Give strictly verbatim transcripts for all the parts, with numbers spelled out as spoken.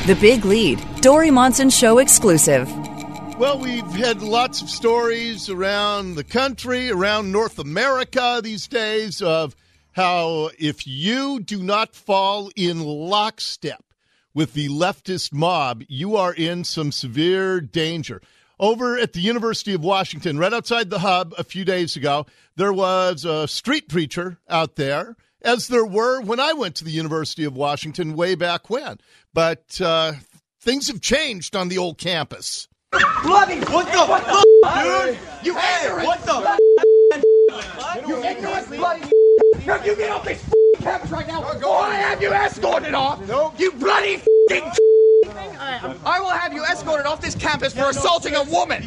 The Big Lead, Dory Monson Show exclusive. Well, we've had lots of stories around the country, around North America these days of how if you do not fall in lockstep with the leftist mob, you are in some severe danger. Over at the University of Washington, right outside the hub a few days ago, there was a street preacher out there, as there were when I went to the University of Washington way back when. But uh, things have changed on the old campus. Bloody what the what the dude? You hey, what the you ignorant bloody now you get off this campus right now or I have you escorted off. Nope. You bloody I will have you escorted off this campus for assaulting a woman.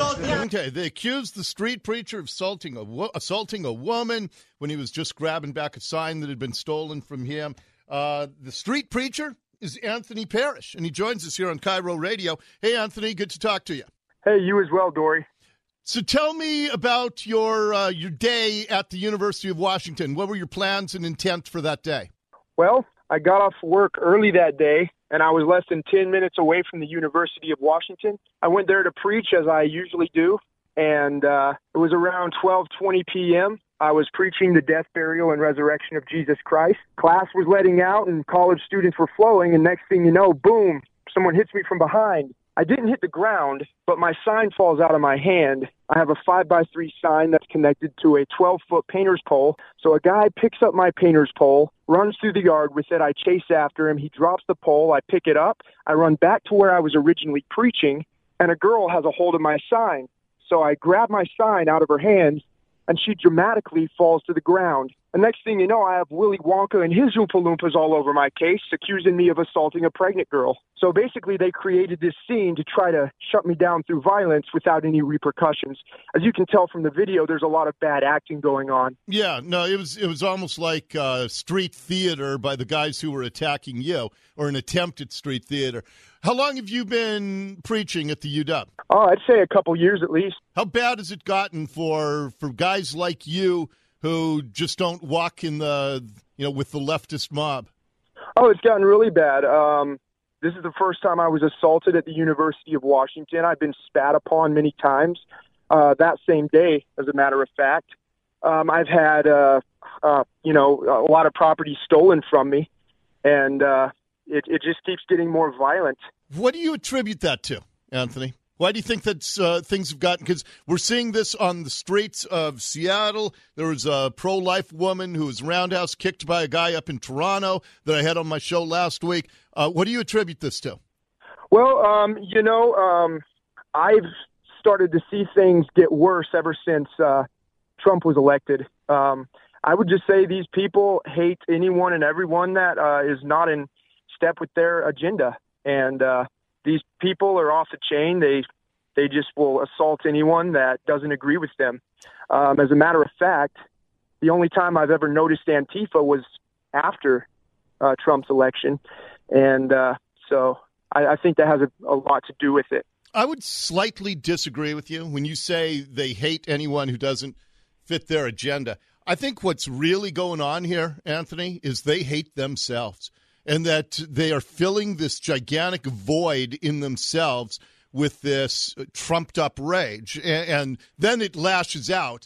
Okay, they accused the street preacher of assaulting a wo- assaulting a woman when he was just grabbing back a sign that had been stolen from him. Uh, the street preacher is Anthony Parrish, and he joins us here on Cairo Radio. Hey, Anthony, good to talk to you. Hey, you as well, Dory. So tell me about your uh, your day at the University of Washington. What were your plans and intent for that day? Well, I got off work early that day, and I was less than ten minutes away from the University of Washington. I went there to preach, as I usually do, and uh, it was around twelve twenty p.m., I was preaching the death, burial, and resurrection of Jesus Christ. Class was letting out, and college students were flowing, and next thing you know, boom, someone hits me from behind. I didn't hit the ground, but my sign falls out of my hand. I have a five by three sign that's connected to a twelve-foot painter's pole. So a guy picks up my painter's pole, runs through the yard with it. I chase after him. He drops the pole. I pick it up. I run back to where I was originally preaching, and a girl has a hold of my sign. So I grab my sign out of her hands, and she dramatically falls to the ground. The next thing you know, I have Willy Wonka and his Oompa Loompas all over my case, accusing me of assaulting a pregnant girl. So basically, they created this scene to try to shut me down through violence without any repercussions. As you can tell from the video, there's a lot of bad acting going on. Yeah, no, it was it was almost like uh, street theater by the guys who were attacking you, or an attempt at street theater. How long have you been preaching at the U W? Oh, I'd say a couple years at least. How bad has it gotten for for guys like you who just don't walk in the, you know, with the leftist mob? Oh, it's gotten really bad. Um, this is the first time I was assaulted at the University of Washington. I've been spat upon many times uh, that same day, as a matter of fact. Um, I've had, uh, uh, you know, a lot of property stolen from me, and uh, it, it just keeps getting more violent. What do you attribute that to, Anthony? Why do you think that uh, things have gotten? Because we're seeing this on the streets of Seattle. There was a pro-life woman who was roundhouse kicked by a guy up in Toronto that I had on my show last week. Uh, what do you attribute this to? Well, um, you know, um, I've started to see things get worse ever since uh, Trump was elected. Um, I would just say these people hate anyone and everyone that uh, is not in step with their agenda. And uh, these people are off the chain. They they just will assault anyone that doesn't agree with them. Um, as a matter of fact, the only time I've ever noticed Antifa was after uh, Trump's election. And uh, so I, I think that has a, a lot to do with it. I would slightly disagree with you when you say they hate anyone who doesn't fit their agenda. I think what's really going on here, Anthony, is they hate themselves, and that they are filling this gigantic void in themselves with this trumped-up rage. And, and then it lashes out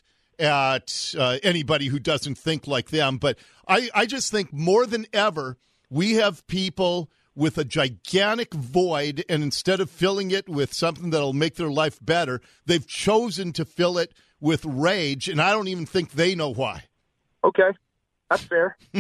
at uh, anybody who doesn't think like them. But I, I just think more than ever, we have people with a gigantic void, and instead of filling it with something that'll make their life better, they've chosen to fill it with rage, and I don't even think they know why. Okay, that's fair. uh,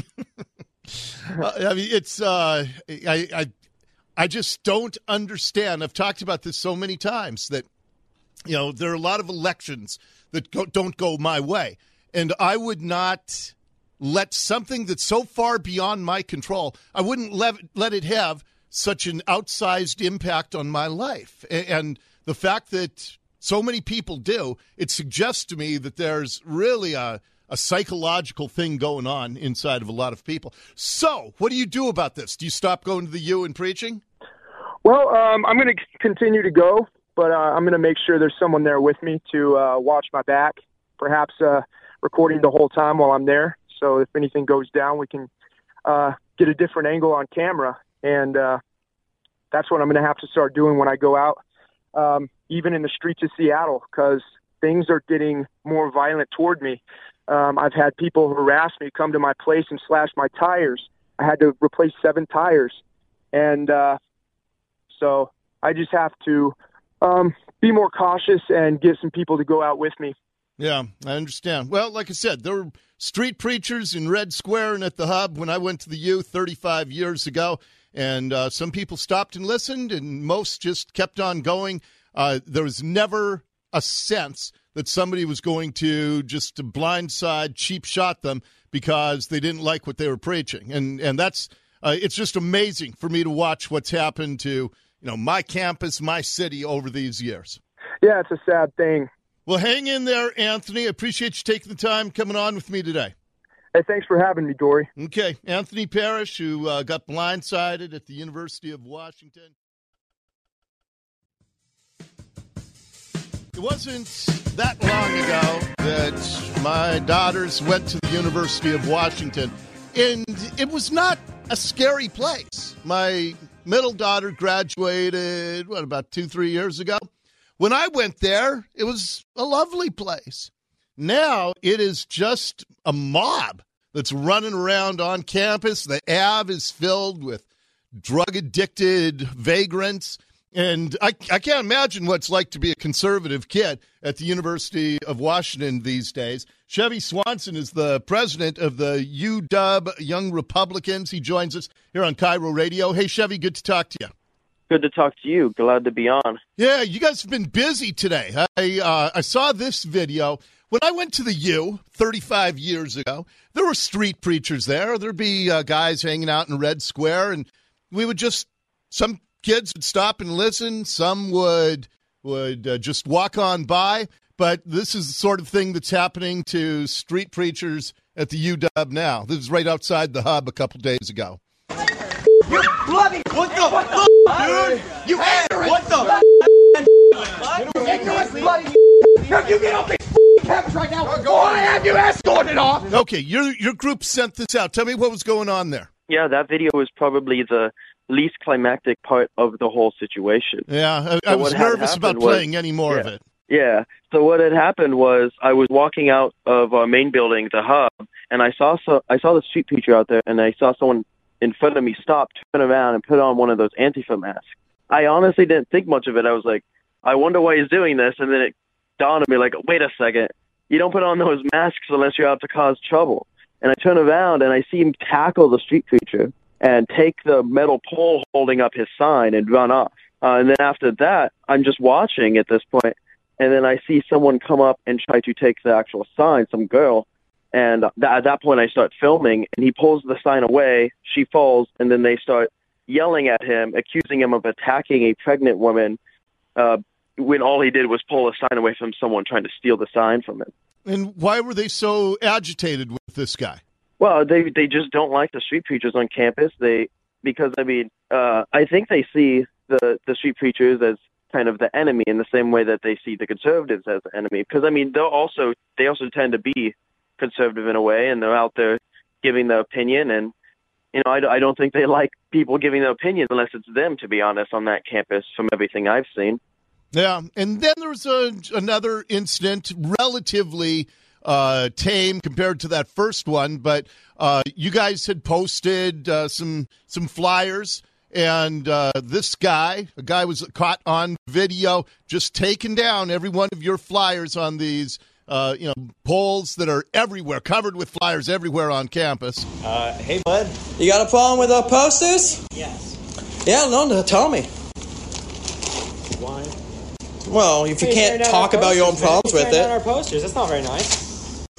I mean, it's uh, I, I I just don't understand. I've talked about this so many times that, you know, there are a lot of elections that go, don't go my way, and I would not let something that's so far beyond my control, I wouldn't let, let it have such an outsized impact on my life. And, and the fact that so many people do, it suggests to me that there's really a, a psychological thing going on inside of a lot of people. So what do you do about this? Do you stop going to the U and preaching? Well, um, I'm going to continue to go, but uh, I'm going to make sure there's someone there with me to uh, watch my back, perhaps uh, recording the whole time while I'm there. So if anything goes down, we can uh, get a different angle on camera. And uh, that's what I'm going to have to start doing when I go out, um, even in the streets of Seattle, because things are getting more violent toward me. Um, I've had people harass me, come to my place and slash my tires. I had to replace seven tires. And uh, so I just have to um, be more cautious and get some people to go out with me. Yeah, I understand. Well, like I said, there were street preachers in Red Square and at the Hub when I went to the U thirty-five years ago, and uh, some people stopped and listened, and most just kept on going. Uh, there was never a sense that somebody was going to just blindside, cheap shot them because they didn't like what they were preaching. And and that's uh, it's just amazing for me to watch what's happened to, you know, my campus, my city over these years. Yeah, it's a sad thing. Well, hang in there, Anthony. I appreciate you taking the time coming on with me today. Hey, thanks for having me, Dory. Okay, Anthony Parrish, who uh, got blindsided at the University of Washington. It wasn't that long ago that my daughters went to the University of Washington, and it was not a scary place. My middle daughter graduated, what, about two, three years ago? When I went there, it was a lovely place. Now it is just a mob that's running around on campus. The Ave is filled with drug-addicted vagrants. And I, I can't imagine what it's like to be a conservative kid at the University of Washington these days. Chevy Swanson is the president of the U W Young Republicans. He joins us here on Cairo Radio. Hey, Chevy, good to talk to you. Good to talk to you. Glad to be on. Yeah, you guys have been busy today. I uh, I saw this video. When I went to the U thirty-five years ago, there were street preachers there. There'd be uh, guys hanging out in Red Square, and we would just, some kids would stop and listen. Some would would uh, just walk on by. But this is the sort of thing that's happening to street preachers at the U W now. This is right outside the Hub a couple days ago. You bloody what the what fuck, the dude? You ignorant what the you ignorant bloody if you get off this campus right now, or I have you escorted off. Okay, your your group sent this out. Tell me what was going on there. Yeah, that video was probably the least climactic part of the whole situation. Yeah, I, I so was nervous about was, playing any more yeah, of it. Yeah. So what had happened was I was walking out of our main building, the Hub, and I saw so I saw the street preacher out there, and I saw someone in front of me stop, turn around, and put on one of those Antifa masks. I honestly didn't think much of it. I was like, I wonder why he's doing this, and then it dawned on me, like, wait a second, you don't put on those masks unless you're out to cause trouble. And I turn around, and I see him tackle the street preacher and take the metal pole holding up his sign and run off. Uh, and then after that, I'm just watching at this point, and then I see someone come up and try to take the actual sign, some girl, and th- at that point I start filming, and he pulls the sign away, she falls, and then they start yelling at him, accusing him of attacking a pregnant woman uh, when all he did was pull a sign away from someone trying to steal the sign from him. And why were they so agitated with this guy? Well, they they just don't like the street preachers on campus. They because I mean, uh, I think they see the the street preachers as kind of the enemy in the same way that they see the conservatives as the enemy. Because I mean, they'll also they also tend to be conservative in a way, and they're out there giving their opinion. And you know, I, I don't think they like people giving their opinions unless it's them, to be honest, on that campus. From everything I've seen. Yeah, and then there was a, another incident, relatively uh, tame compared to that first one, but uh, you guys had posted uh, some some flyers, and uh, this guy, a guy was caught on video just taking down every one of your flyers on these uh, you know, poles that are everywhere, covered with flyers everywhere on campus. Uh, hey, bud, you got a problem with our posters? Yes. Yeah, no, tell me. Why? Well, if you Hey, can't tearing down talk our about your own posters, man. problems You're with tearing down it. our posters. That's not very nice.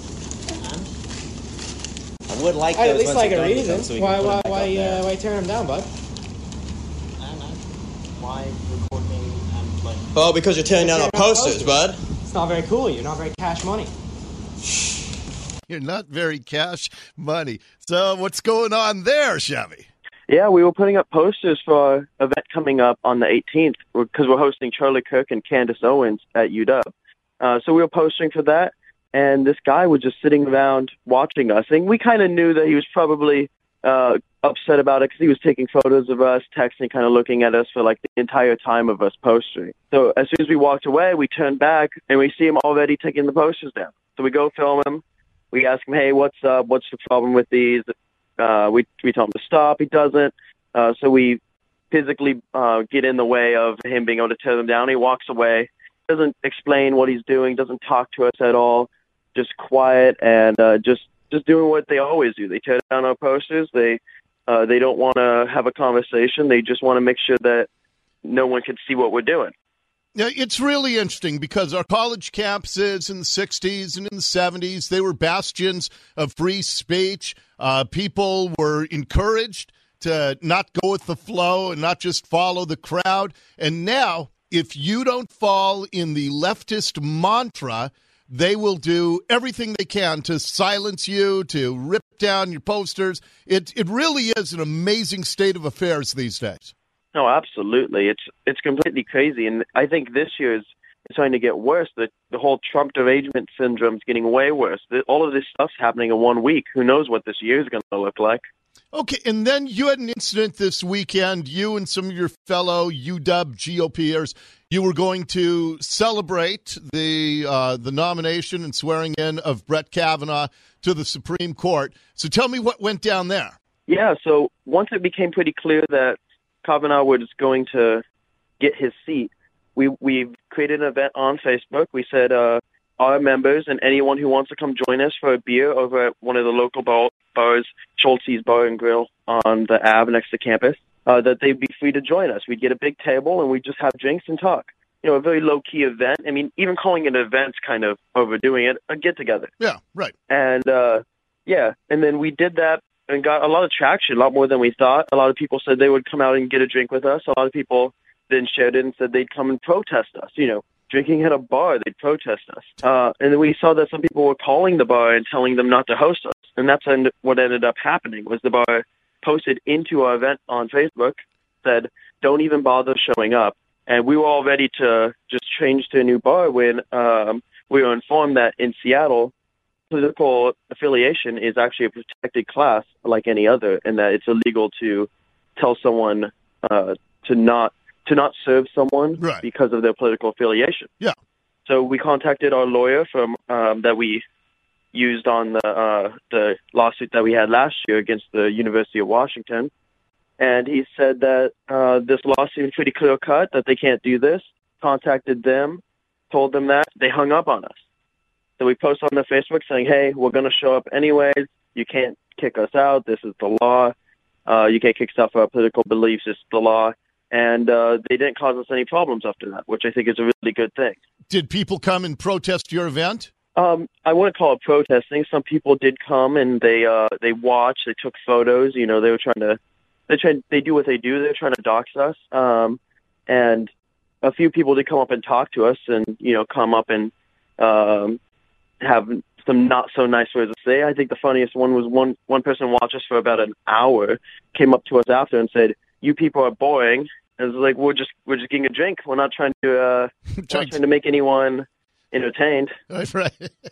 I would like I'd those at least once like they're a done with reason. them so we Why, can put why, them back why, up there. uh, why tearing them down, bud? I don't know. Why record me and like... Oh, because you're tearing down our Tearing down posters, posters. bud. It's not very cool. You're not very cash money. You're not very cash money. So what's going on there, Chevy? Yeah, we were putting up posters for our event coming up on the eighteenth because we're hosting Charlie Kirk and Candace Owens at U W. Uh, so we were posting for that, and this guy was just sitting around watching us. And we kind of knew that he was probably uh, upset about it because he was taking photos of us, texting, kind of looking at us for like the entire time of us posting. So as soon as we walked away, we turned back and we see him already taking the posters down. So we go film him. We ask him, hey, what's up? What's the problem with these? Uh, we we tell him to stop. He doesn't. Uh, so we physically uh, get in the way of him being able to tear them down. He walks away, doesn't explain what he's doing, doesn't talk to us at all, just quiet and uh, just just doing what they always do. They tear down our posters. They uh, they don't want to have a conversation. They just want to make sure that no one can see what we're doing. Yeah, it's really interesting because our college campuses in the sixties and in the seventies, they were bastions of free speech. Uh, people were encouraged to not go with the flow and not just follow the crowd. And now, if you don't fall in the leftist mantra, they will do everything they can to silence you, to rip down your posters. It it really is an amazing state of affairs these days. No, absolutely. It's it's completely crazy. And I think this year is starting to get worse. The, the whole Trump derangement syndrome is getting way worse. The, all of this stuff's happening in one week. Who knows what this year is going to look like? Okay, and then you had an incident this weekend. You and some of your fellow U W GOPers, you were going to celebrate the uh, the nomination and swearing in of Brett Kavanaugh to the Supreme Court. So tell me what went down there. Yeah, so once it became pretty clear that Kavanaugh was going to get his seat, we we created an event on Facebook. We said uh, our members and anyone who wants to come join us for a beer over at one of the local bar, bars, Schultz's Bar and Grill on the Ave next to campus, uh, that they'd be free to join us. We'd get a big table and we'd just have drinks and talk. You know, a very low-key event. I mean, even calling it an event's kind of overdoing it. A get-together. Yeah, right. And, uh, yeah, and then we did that and got a lot of traction, a lot more than we thought. A lot of people said they would come out and get a drink with us. A lot of people then shared it and said they'd come and protest us. You know, drinking at a bar, they'd protest us. Uh, and then we saw that some people were calling the bar and telling them not to host us. And that's end- what ended up happening, was the bar posted into our event on Facebook, said, don't even bother showing up. And we were all ready to just change to a new bar when um, we were informed that in Seattle, political affiliation is actually a protected class like any other, and that it's illegal to tell someone uh, to not to not serve someone right. because of their political affiliation. Yeah. So we contacted our lawyer from um, that we used on the uh, the lawsuit that we had last year against the University of Washington, and he said that uh, this lawsuit is pretty clear cut, that they can't do this. Contacted them, told them that. They hung up on us. So we post on the Facebook saying, hey, we're going to show up anyways. You can't kick us out. This is the law. Uh, you can't kick us out for our political beliefs. It's the law. And uh, they didn't cause us any problems after that, which I think is a really good thing. Did people come and protest your event? Um, I wouldn't call it protesting. Some people did come and they uh, they watched. They took photos. You know, they were trying to they tried they do what they do. They're trying to dox us. Um, and a few people did come up and talk to us, and you know, come up and um, have some not so nice words to say. I think the funniest one was one one person watched us for about an hour, came up to us after and said, "You people are boring." And it was like, we're just we're just getting a drink. We're not trying to uh, not trying to make anyone entertained. Right.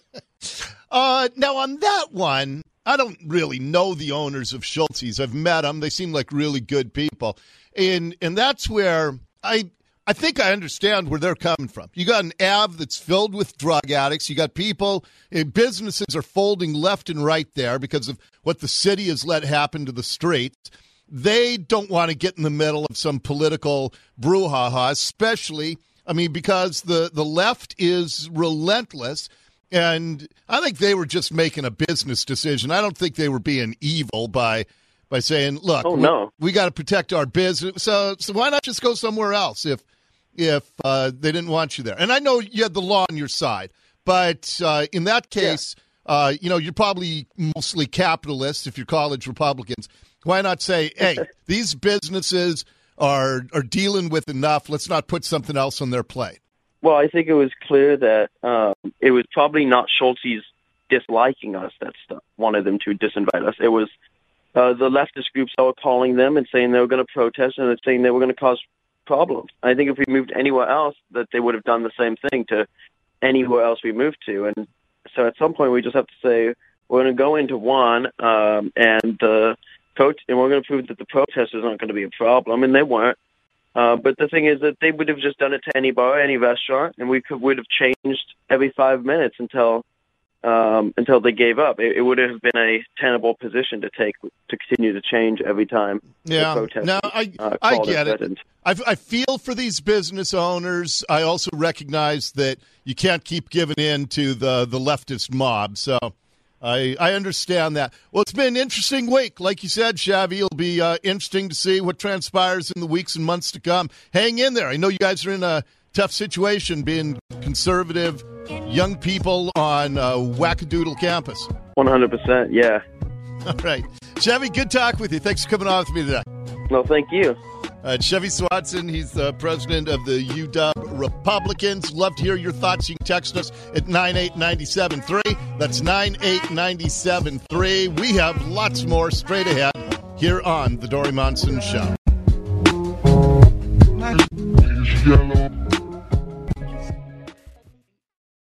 uh, now on that one, I don't really know the owners of Schultz's. I've met them. They seem like really good people, and and that's where I. I think I understand where they're coming from. You got an Ave that's filled with drug addicts. You got people, businesses are folding left and right there because of what the city has let happen to the streets. They don't want to get in the middle of some political brouhaha, especially, I mean, because the, the left is relentless. And I think they were just making a business decision. I don't think they were being evil by by saying, look, oh, no. we, we got to protect our business. So, so why not just go somewhere else if if uh, they didn't want you there? And I know you had the law on your side, but uh, in that case, yeah. uh, you know, you're probably mostly capitalists if you're college Republicans. Why not say, hey, these businesses are are dealing with enough. Let's not put something else on their plate. Well, I think it was clear that um, it was probably not Schultz's disliking us that stuff, wanted them to disinvite us. It was uh, the leftist groups that were calling them and saying they were going to protest and saying they were going to cause problems. I think if we moved anywhere else, that they would have done the same thing to anywhere else we moved to. And so at some point we just have to say we're going to go into one, um, and the pro- and we're going to prove that the protesters aren't going to be a problem, and they weren't. Uh, but the thing is that they would have just done it to any bar, any restaurant, and we could would have changed every five minutes until um, until they gave up. It, it would have been a tenable position to take to continue to change every time. Yeah, the protesters, no, I uh, I called get us it. threatened. I, I feel for these business owners. I also recognize that you can't keep giving in to the the leftist mob. So. I, I understand that. Well, it's been an interesting week. Like you said, Xavi, it'll be uh, interesting to see what transpires in the weeks and months to come. Hang in there. I know you guys are in a tough situation being conservative young people on uh, Wackadoodle campus. one hundred percent, yeah. All right. Xavi, good talk with you. Thanks for coming on with me today. No, thank you. Uh, Chevy Swanson, he's the president of the U W Republicans. Love to hear your thoughts. You can text us at nine eight nine seven three. That's nine eight nine seven three. We have lots more straight ahead here on The Dory Monson Show. Yellow.